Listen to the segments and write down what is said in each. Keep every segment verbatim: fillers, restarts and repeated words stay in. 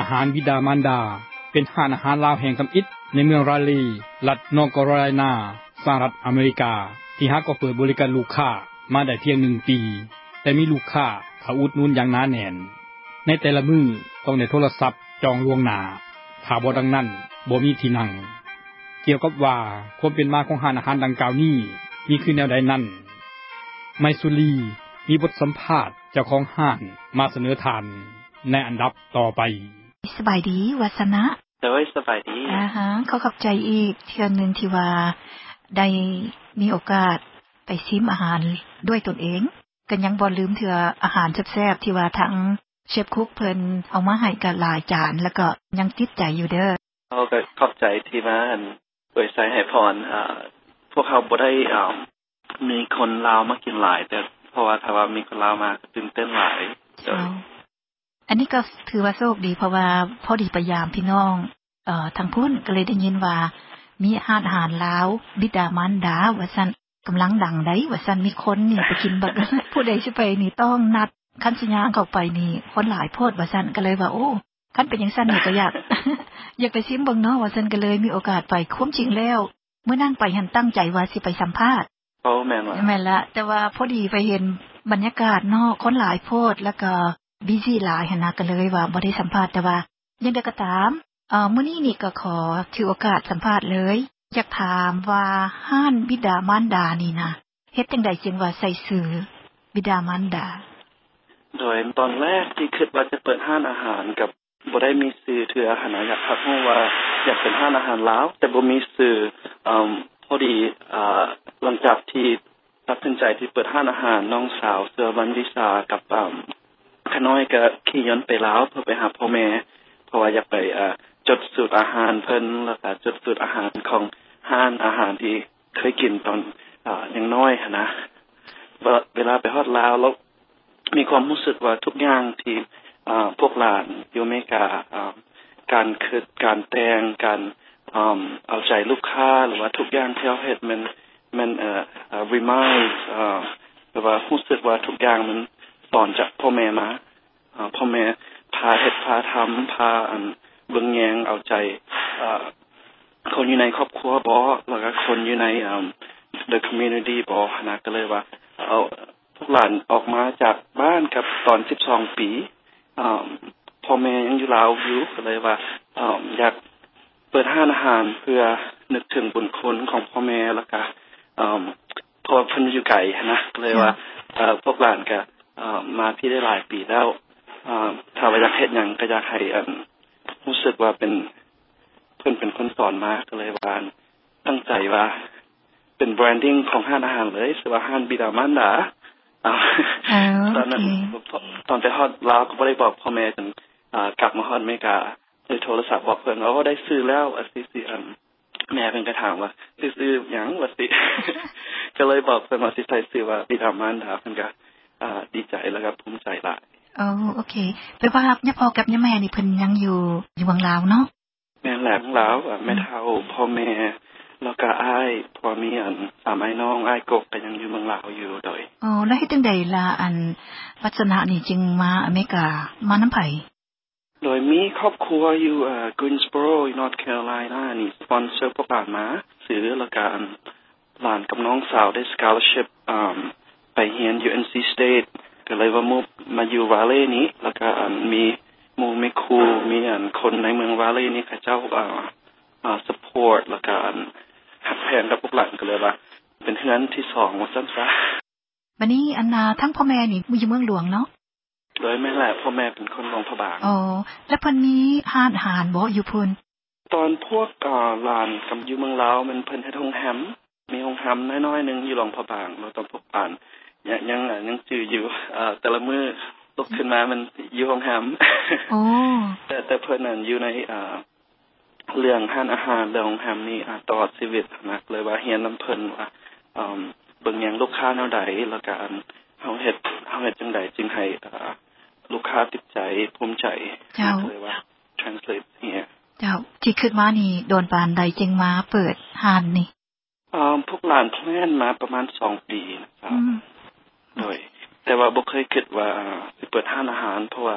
หารบิดามารดาเป็นห้านอาหารลาวแห่งกำอิฐในเมืองราลีรัฐนอร์ทแคโรไลนาสหรัฐอเมริกาที่ฮักก็เปิดบริการลูกค้ามาได้เพียงหนึ่งปีแต่มีลูกค้าเข้าอุดหนุนอย่างหนาแน่นในแต่ละมื้อต้องได้โทรศัพท์จองล่วงหน้าถ้าบ่ดังนั้นบ่มีที่นั่งเกี่ยวกับว่าความเป็นมาของร้านอาหารดังกล่าวนี้มีคือแนวใดนั้นไมสุรีมีบทสัมภาษณ์เจ้าของร้านมาเสนอทานในอันดับต่อไปสบายดีวัฒนะโดยสบายดีอ่าฮะขอขอบใจอีกเทื่อนึงที่ว่าได้มีโอกาสไปชิมอาหารด้วยตนเองก็ยังบ่ลืมเทื่ออาหารแซ่บๆที่ว่าทั้งเชฟคุกเพิ่นเอามาให้กันหลายจานแล้วก็ยังติดใจอยู่เด้อเฮาก็ขอบใจที่มาอันอวยใส่ให้พรอ่าพวกเฮาบ่ได้อ่ามีคนลาวมากินหลายแต่เพราะว่าถ้าว่ามีคนลาวมาก็ตื่นเต้นหลายเจ้าอันนี้ก็ถือว่าโชคดีเพราะว่าพอดีพยายามพี่น้องเอ่อทางพุ่นก็เลยได้ยินว่ามีร้านอาหารลาวบิดามารดาว่าซั่นกำลังดังได้ว่าซั่นมีคนนี่ไปกินบัก ผู้ใดสิไปนี่ต้องนัดคันสิย่างเข้าไปนี่คนหลายโพดว่าซั่นก็เลยว่าโอ้คันเป็นจังซั่นนี่ก็อยาก อยากไปชิมเบิ่งเนาะว่าซั่นก็เลยมีโอกาสไปความจริงแล้วเมื่อนั่งไปหันตั้งใจว่าสิไปสัมภาษณ์โอ้แม่นว่าแม่นละแต่ว่าพอดีไปเห็นบรรยากาศเนาะคนหลายโพดแล้วก็บิซี่หลายหั่นน่ะก็เลยว่าบ่ได้สัมภาษณ์แต่ว่ายังไดก็ตามเอ่อมื้อนี้นี่ก็ขอถือโอกาสสัมภาษณ์เลยอยากถามว่าร้านบิดามารดานี่นะเฮ็ดจังได๋จึงว่าใส่ชื่อบิดามารดาโดยตอนแรกที่คิดว่าจะเปิดร้านอาหารกับบ่ได้มีชื่อเทื่อหั่นน่ะอยากทักฮู้ว่าอยากเป็นร้านอาหารลาวแต่บ่มีชื่อเอ่อพอดีอ่าหลังจากที่ตัดสินใจที่เปิดร้านอาหารน้องสาวเสื้อวันวิชากับอ่าขน้อยก็ขี่ยนต์ไปลาวเพื่อไปหาพ่อแม่เพราะว่าอยากไปอ่าจดสูตรอาหารเพิ่นแล้วก็จดสูตรอาหารของร้านอาหารที่เคยกินตอนอ่ายังน้อยหั่นนะเวลาไปฮอดลาวแล้วมีความรู้สึกว่าทุกอย่างที่อ่าพวกหลานอยู่อเมริกาอ่าการคิดการแต่งการอ่าเอาใจลูกค้าหรือว่าทุกอย่างที่เฮาเฮ็ดมันมันเอ่อ remind อ่าหรือว่ารู้สึกว่าทุกอย่างมันสอนจากพ่อแม่มาอ่าพ่อแม่พาเฮ็ดพาทำพาอันเบิ่งแยงเอาใจอ่าคนอยู่ในครอบครัวบ่แล้วก็คนอยู่ในอ่า the community บ่นะก็เลยว่าเอาพวกหลานออกมาจากบ้านกับตอนสิบสองปีอ่าพ่อแม่ยังอยู่ลาวอยู่ก็เลยว่าอ่าอยากเปิดร้านอาหารเพื่อนึกถึงบุญคุณของพ่อแม่แล้วก็อ่าพอเพิ่นอยู่ไกลนะก็เลยว่าเอ่อพวกหลานก็อ่ามาพี่ได้หลายปีแล้วอ่าถ้าว่าอยากเฮ็ดหยังก็อยากให้อันรู้สึกว่าเป็นเพิ่นเป็นคนสอนมาก็เลยว่าตั้งใจว่าเป็นแบรนดิ้งของร้านอาหารเลยชื่อว่าร้านบิดามารดาอ่าตอนนั้นตอนไปฮอดลาวก็บ่ได้บอกพ่อแม่จนอ่ากลับมาฮอดอเมริกาเลยโทรศัพท์บอกเพิ่นว่าได้ซื้อแล้วอ่ะสิๆอันแม่เพิ่นก็ถามว่าซื้อหยังว่าสิ ก็เลยบอกเพิ่นว่าสิใส่ชื่อว่าบิดามารดาเพิ่นก็อ่าดีใจแล้วก็ภูมิใจหลายอ๋อโอเคแปลว่าย่าพ่อกับย่าแม่นี่เพิ่นยังอยู่อยู่เมืองลาวเนาะแม่แหลมลาวแม่เฒ่าพ่อแม่แล้วก็อ้ายพ่อมีอันสามอ้ายน้องอ้ายกกก็ยังอยู่เมืองลาวอยู่โดยอ๋อแล้วเฮ็ดจังได๋ล่ะอันวัฒนะนี่จึงมาอเมริกามานําไผโดยมีครอบครัวอยู่เอ่อ Greensboro North Carolina นี่สปอนเซอร์พวกหลานมาซื้อแล้วก็หลานกับน้องสาวได้ scholarship อ่าไปเรียน ยู เอ็น ซี State ก็เลยว่ามุมาอยู่ Valley นี้แล้วก็มีหมู่มีครูมีอันคนในเมือง Valley นี้เขาเจ้าอ่าอ่า support แล้วก็หักแพงกับพวกหลานก็เลยว่าเป็นเฮือนที่สองว่าซั่นซะบัดนี้อันน่ะทั้งพ่อแม่นี่อยู่เมืองหลวงเนาะโดยแม่แหละพ่อแม่เป็นคนหลวงพระบางอ๋อแล้วเพิ่นมีร้านอาหารบ่อยู่พุ่นตอนพวกอ่าหลานกับอยู่เมืองลาวมันเพิ่นเฮ็ดโรงแรมมีโรงแรมน้อยๆนึงอยู่หลวงพระบางแล้วตอนพวกอ่านยังยังยังจื้ออยู่เอ่อแต่ละมื้อลุกขึ้นมามันอยู่โรงแรมอ๋อแต่แต่เพิ่นนั่นอยู่ในอ่าเรื่องร้านอาหารเรื่องโรงแรมนี่อ่าตลอดชีวิตนะเลยว่าเรียนนำเพิ่นว่าอ่าเบิ่งหยังลูกค้าแนวใดแล้วก็อันเฮาเฮ็ดเฮาเฮ็ดจังได๋จึงให้อ่าลูกค้าติดใจภูมิใจเลยว่า translate เนี่ยเจ้าที่คิดมานี่โดนปานใดจึงมาเปิดร้านนี่อ่าพวกหลานแพลนมาประมาณสองปีนะครับโดยแต่ว่าบ่เคยคิดว่าสิเปิดร้านอาหารเพราะว่า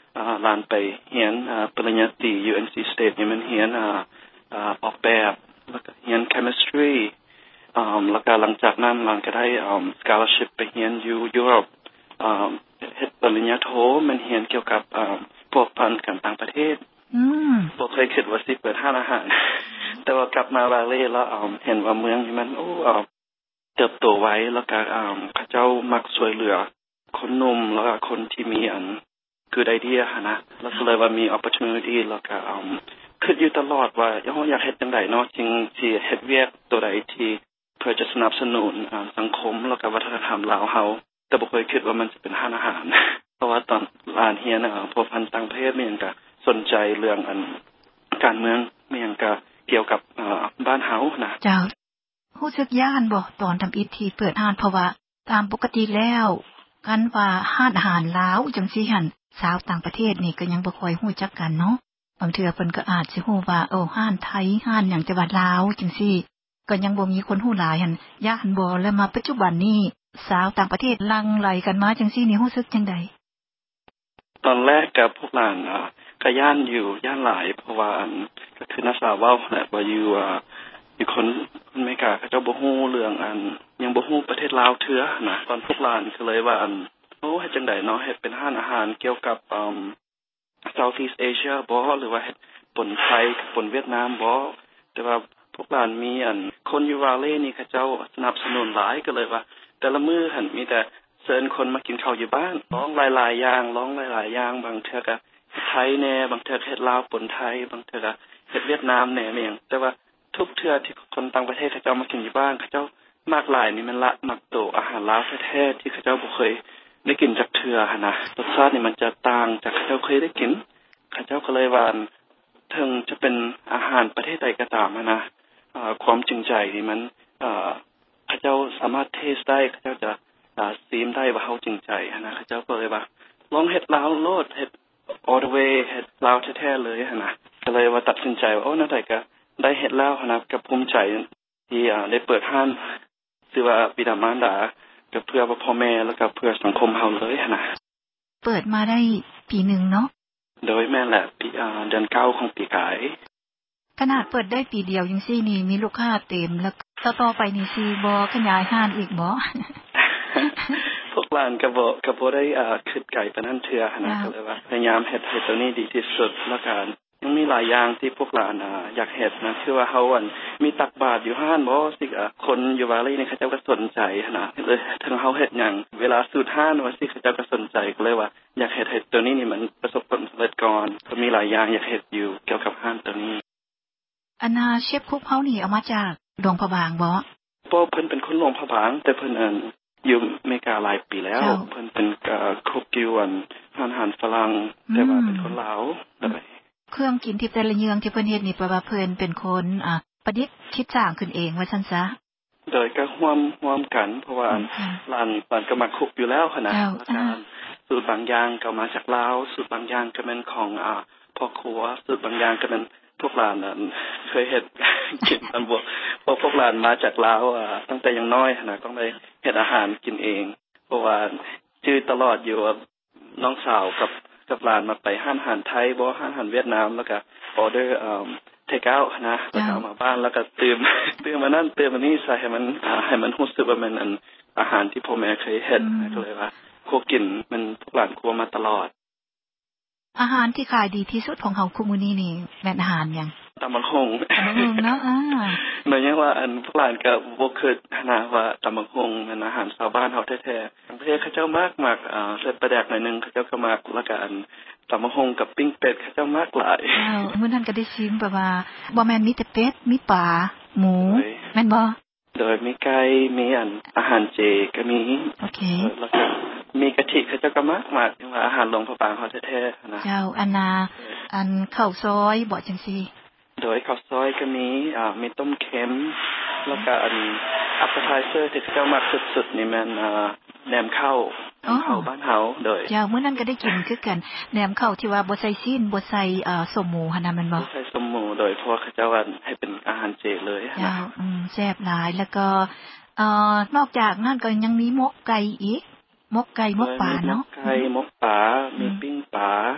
อ่าลานไปเรียนอ่าปริญญาตรี ยู เอ็น ซี State นี่มันเรียนอ่าอ่าออกแบบแล้วก็เรียน chemistry อ่าแล้วก็หลังจากนั้นลานก็ได้อ่า scholarship ไปเรียนอยู่ยุโรปอ่าเฮ็ดปริญญาโทมันเรียนเกี่ยวกับอ่าพวกพันธุ์กันต่างประเทศอืมบ่เคยคิดว่าสิเปิดร้านอาหารแต่ว่ากลับมาบาเลแล้วอ่าเห็นว่าเมืองนี้มันโอ้อ่าเติบโตไว้แล้วก็อ่าเขาเจ้ามักช่วยเหลือคนหนุ่มแล้วก็คนที่มีอันคือไอเดียหั่นนะแล้วก็เลยว่ามี opportunity แล้วก็อ่าคิดอยู่ตลอดว่าเฮาอยากเฮ็ดจังได๋เนาะจริงสิเฮ็ดเวียกตัวใดที่เพื่อจะสนับสนุนอ่าสังคมแล้วก็วัฒนธรรมลาวเฮาแต่บ่เคยคิดว่ามันจะเป็นร้านอาหารเพราะว่าตอนร้านเฮียนอ่ะพวกพันต่างประเทศมันก็สนใจเรื่องอันการเมืองมันก็เกี่ยวกับอ่าบ้านเฮานะเจ้ารู้สึกย้านบ่ตอนทำอิฐที่เปิดร้านเพราะว่าตามปกติแล้วกันว่าร้านอาหารลาวจังซี่หั่นชาวต่างประเทศนี่ก็ยังบ่ค่อยรู้จักกันเนาะบางเทื่อเพิ่นก็อาจสิฮู้ว่าเอ้อร้านไทยร้านหยังจังหวัดลาวจังซี่ก็ยังบ่มีคนฮู้หลายหั่นย้านบ่แล้วมาปัจจุบันนี้ชาวต่างประเทศหลั่งไหลกันมาจังซี่นี่รู้สึกจังได๋ตอนแรกกับพวกหลานอ่ะก็ย่านอยู่ย่านหลายเพราะว่าอันก็คือนักสาวเว้าแหละว่าอยู่อ่าอยู่คนอเมริกาเขาเจ้าบ่ฮู้เรื่องอันยังบ่ฮู้ประเทศลาวเทื่อนะตอนพวกหลานก็เลยว่าอันโอ้เฮ็ดจังได๋เนาะเฮ็ดเป็นร้านอาหารเกี่ยวกับอ่า Southeast Asia บ่หรือว่าเฮ็ดปนไทยกับปนเวียดนามบ่แต่ว่าพวกหลานมีอันคนอยู่วาเลนี่เขาเจ้าสนับสนุนหลายก็เลยว่าแต่ละมื้อหั่นมีแต่เชิญคนมากินข้าวอยู่บ้านร้องหลายๆอย่างร้องหลายๆอย่างบางเทื่อก็ไทยแน่บางเทื่อเฮ็ดลาวปนไทยบางเทื่อก็เฮ็ดเวียดนามแน่แม่งแต่ว่าทุกเทื่อที่คนต่างประเทศเขาเจ้ามากินอยู่บ้านเขาเจ้ามากหลายนี่มันละมักโตอาหารลาวแท้ๆที่เขาเจ้าบ่เคยได้กินจักเทื่อหั่นน่ะรสชาตินี่มันจะต่างจากเขาเจ้าเคยได้กินเขาเจ้าก็เลยว่าถึงจะเป็นอาหารประเทศใดก็ตามนะอ่าความจริงใจนี่มันอ่าเขาเจ้าสามารถเทสได้เขาเจ้าจะอ่าซีมได้ว่าเฮาจริงใจนะเขาเจ้าก็เลยว่าลองเฮ็ดลาวโลดเฮ็ด all the way เฮ็ดลาวแท้ๆเลยหั่นน่ะก็เลยว่าตัดสินใจว่าโอ้นั่นได้ก็ได้เฮ็ดแล้วหั่นน่ะก็ภูมิใจที่อ่าได้เปิดร้านชื่อว่าบิดามารดาก็เพื่อว่าพ่อแม่แล้วก็เพื่อสังคมเฮาเลยหั่นน่ะเปิดมาได้ปีนึงเนาะโดยแม่แหละปีอ่าเดือนเก้าของปีกายขนาดเปิดได้ปีเดียวจังซี่นี่มีลูกค้าเต็มแล้วต่อๆไปนี่สิบ่ขยายร้านอีกบ่พวกหลานก็บ่ก็บ่ได้อ่าคิดไกลปานนั้นเทื่อหั่นน่ะก็เลยว่าพยายามเฮ็ดให้ตัวนี้ดีที่สุดแล้วก็ยังมีหลายอย่างที่พวกหลานอ่าอยากเฮ็ดนะคือว่าเฮาอันมีตักบาตรอยู่ร้านบ่สิอ่ะคนอยู่วาลีนี่เขาเจ้าก็สนใจหั่นน่ะเลยถึงเฮาเฮ็ดหยังเวลาสูตรร้านว่าสิเขาเจ้าก็สนใจก็เลยว่าอยากเฮ็ดให้ตัวนี้นี่มันประสบผลสำเร็จก่อนก็มีหลายอย่างอยากเฮ็ดอยู่เกี่ยวกับร้านตัวนี้อันน่ะเชฟคุกเฮานี่เอามาจากหลวงพระบางบ่บ่เพิ่นเป็นคนหลวงพระบางแต่เพิ่นอันอยู่อเมริกาหลายปีแล้วเพิ่นเป็นเอ่อคุกอยู่อันอาหารฝรั่งแต่ว่าเป็นคนลาวได้เครื่องกินที่แต่ละอย่างที่เพิ่นเฮ็ดนี่แปลว่าเพิ่นเป็นคนอ่าประดิษฐ์คิดสร้างขึ้นเองว่าซั่นซะโดยก็ร่วมร่วมกันเพราะว่าร้านร้านก็มาคุกอยู่แล้วหั่นน่ะสูตรบางอย่างก็มาจากลาวสูตรบางอย่างก็เป็นของอ่าพ่อครัวสูตรบางอย่างก็เป็นพวกหลานน่ะเคยเฮ็ดกินกันบ่เพราะพวกหลานมาจากลาวอ่าตั้งแต่ยังน้อยหั่นน่ะต้องได้เฮ็ดอาหารกินเองเพราะว่าชื่อตลอดอยู่ว่าน้องสาวกับกับหลานมาไปร้านอาหารไทยบ่ร้านอาหารเวียดนามแล้วก็ออเดอร์อ่าเทคเอาท์นะแล้วก็มาบ้านแล้วก็ตื่มตื่มมานั่นตื่มมานี่ใส่ให้มันให้มันรู้สึกว่ามันอันอาหารที่พ่อแม่เคยเฮ็ดก็เลยว่าครัวกินมันพวกหลานครัวมาตลอดอาหารที่ขายดีที่สุดของเฮาคุมื้อนี้นี่แม่นอาหารหยังตำบักฮงตำบักฮงเนาะอ่าแม่นยังว่าอันพวกหลานก็บ่คิดนะว่าตำบักฮงเป็นอาหารชาวบ้านเฮาแท้ๆทั้งประเทศเขาเจ้ามากมากอ่าเส้นปลาแดกหน่อยนึงเขาเจ้าก็มักแล้วก็อันตำบักฮงกับปิ้งเป็ดเขาเจ้ามากหลายอ้าวมื้อนั้นก็ได้ชิมแบบว่าบ่แม่นมีแต่เป็ดมีปลาหมูแม่นบ่โดยมีไก่มีอันอาหารเจก็มีโอเคแล้วก็มีกะทิเขาเจ้าก็มากมากว่าอาหารหลวงพระบางเฮาแท้ๆนะเจ้าอันน่ะอันข้าวซอยบ่จังซี่โดยข้าวซอยก็มีอ่ามีต้มเค็มแล้วก็อันอัปเปอร์ไทเซอร์ที่เจ้ามากสุดๆนี่มันอ่าแหนมข้าวเฮาบ้านเฮาโดยเจ้ามื้อนั้นก็ได้กินคือกันแหนมข้าวที่ว่าบ่ใส่ซีนบ่ใส่เอ่อส้มหมูหั่นน่ะแม่นบ่บ่ใส่ส้มหมูโดยเพราะเขาเจ้าว่าให้เป็นอาหารเจเลยเจ้าอืมแซ่บหลายแล้วก็เอ่อนอกจากนั้นก็ยังมีหมกไก่อีกหมกไก่หมกปลาเนาะไก่หมกปลามีปิ้งปลา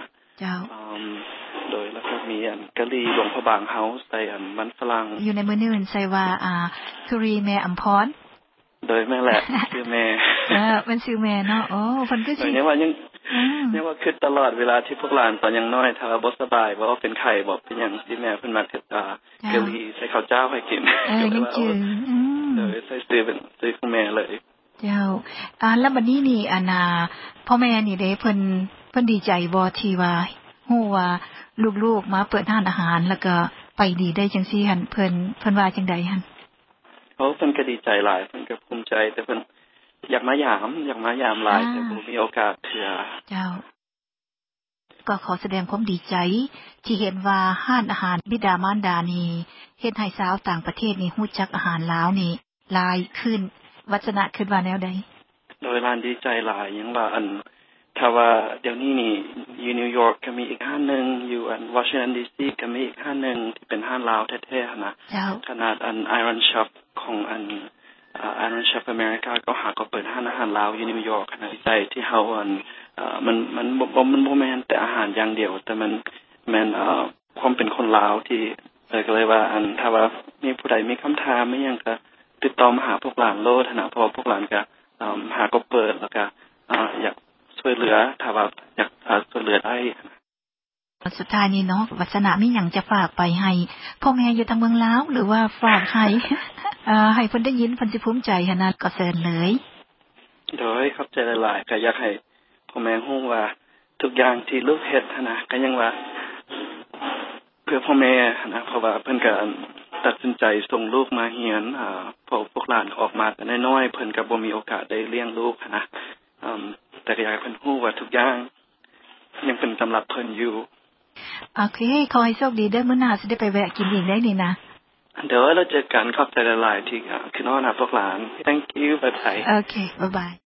เจ้าอืมโดยแล้วก็มีอันกะหรี่หลวงพระบางเฮาส์ใส่อันมันฝรั่งอยู่ในมื้อนี้มันใส่ว่าอ่าคุรีแม่อำพรโดยแม่แหละชื่อแม่เออมันชื่อแม่เนาะโอ้เพิ่นก็สิเนี่ยว่ายังเนี่ยว่าคือตลอดเวลาที่พวกหลานตอนยังน้อยถ้าบ่สบายบ่เป็นไข้บ่เป็นหยังสิแม่เพิ่นมักเฮ็ดอ่ากะหรี่ใส่ข้าวเจ้าให้กินเออยังจื้ออืมโดยใส่ซื้อเป็นซื้อของแม่เลยเจ้าอ่าแล้วบัดนี้นี่อานาพ่อแม่นี่เด้เพิ่นเพิ่นดีใจบ่ที่ว่าฮู้ว่าลูกๆมาเปิดร้านอาหารแล้วก็ไปดีได้จังซี่หั่นเพิ่นเพิ่นว่าจังได๋หั่นโอ้เพิ่นก็ดีใจหลายเพิ่นก็ภูมิใจแต่เพิ่นอยากมายามอยากมายามหลายแต่บ่มีโอกาสเทื่อเจ้าก็ขอแสดงความดีใจที่เห็นว่าร้านอาหารบิดามารดานี่เฮ็ดให้ชาวต่างประเทศนี่ฮู้จักอาหารลาวนี่หลายขึ้นวัฒนะคิดว่าแนวใดโดยร้านดีใจหลายยังว่าอันถ้าว่าเดี๋ยวนี้นี่อยู่นิวยอร์กก็มีอีกห้างนึงอยู่อันวอชิงตันดีซีก็มีอีกห้างนึงที่เป็นห้างลาวแท้ๆนะขนาดอัน Iron Chef ของอันอ่า Iron Chef America ก็หาก็เปิดห้างอาหารลาวอยู่นิวยอร์กขนาดใจที่เฮาอันเอ่อมันมันบ่มันบ่แม่นแต่อาหารอย่างเดียวแต่มันแม่นเอ่อความเป็นคนลาวที่เอ่อก็เลยว่าอันถ้าว่ามีผู้ใดมีคำถามมีหยังก็ติดต่อมาหาพวกหลานโลดนะเพราะพวกหลานก็เอ่อหาก็เปิดแล้วก็อ่าอยากช่วยเหลือถ้าว่าอยากอ่าช่วยเหลือได้สุดท้ายนี้เนาะวัฒนะมีหยังจะฝากไปให้พ่อแม่อยู่ทางเมืองลาวหรือว่าฝากให้เอ่อให้เพิ่นได้ยินเพิ่นสิภูมิใจหั่นน่ะก็เชิญเลยโดยขอบใจหลายๆก็อยากให้พ่อแม่ฮู้ว่าทุกอย่างที่ลูกเฮ็ดนะก็ยังว่าเพื่อพ่อแม่นะเพราะว่าเพิ่นก็ตัดสินใจส่งลูกมาเรียนอ่าพอพวกหลานออกมาแต่น้อยๆเพิ่นก็บ่มีโอกาสได้เลี้ยงลูกนะอืมแต่ก็อยากให้เพิ่นฮู้ว่าทุกอย่างยังเป็นสำหรับเพิ่นอยู่โอเคขอให้โชคดีเด้อมื้อหน้าสิได้ไปแวะกินอีกได้นี่นะเดี๋ยวเราเจอกันขอบใจหลายๆที่คือน้องนะพวกหลาน Thank you bye bye โอเคบ๊ายบาย